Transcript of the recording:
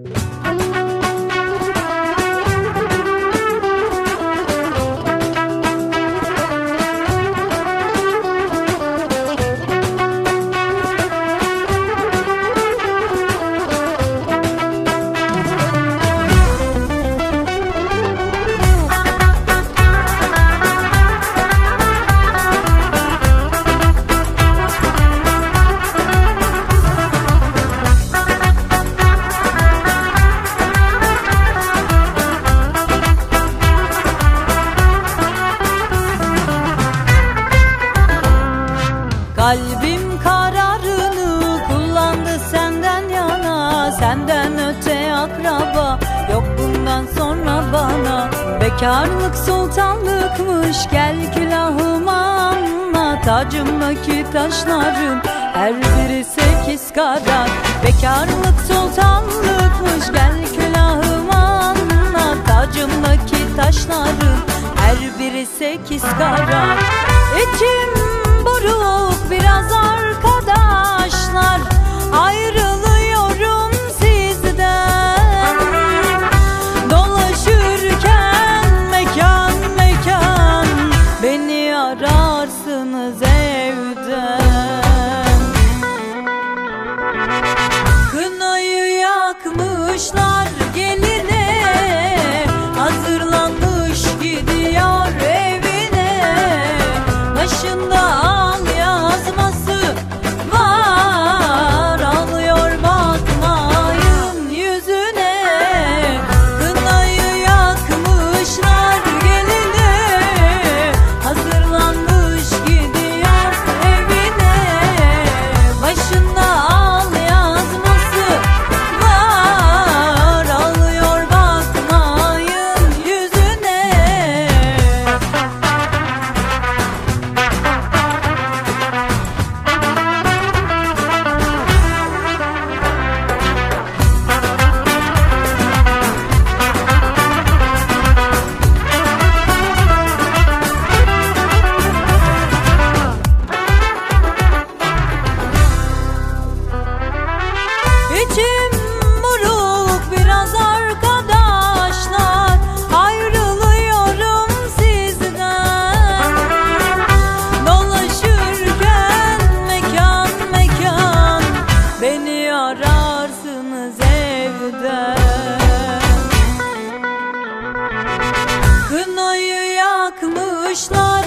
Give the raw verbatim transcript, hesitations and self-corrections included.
Kalbim kararını kullandı senden yana, senden öte akraba yok bundan sonra bana. Bekarlık sultanlıkmış, gel külahıma anla. Tacımdaki taşların her biri sekiz karat. Bekarlık sultanlıkmış, gel külahıma anla. Tacımdaki taşların her biri sekiz karat. İçim buruk biraz arkadaşlar, ayrılıyorum sizden. Dolaşırken mekan mekan beni ararsınız evden. Kınayı yakmışlar geline, hazırlanmış gidiyor evine. Başında al yazması var, ağlıyor bakmayın yüzüne. Kınayı yakmışlar geline, hazırlanmış gidiyor evine. Başında al yazması var, ağlıyor bakmayın yüzüne. İçim buruk biraz arkadaşlar, ayrılıyorum sizden. Dolaşırken mekan mekan beni ararsınız evden. Kınayı yakmışlar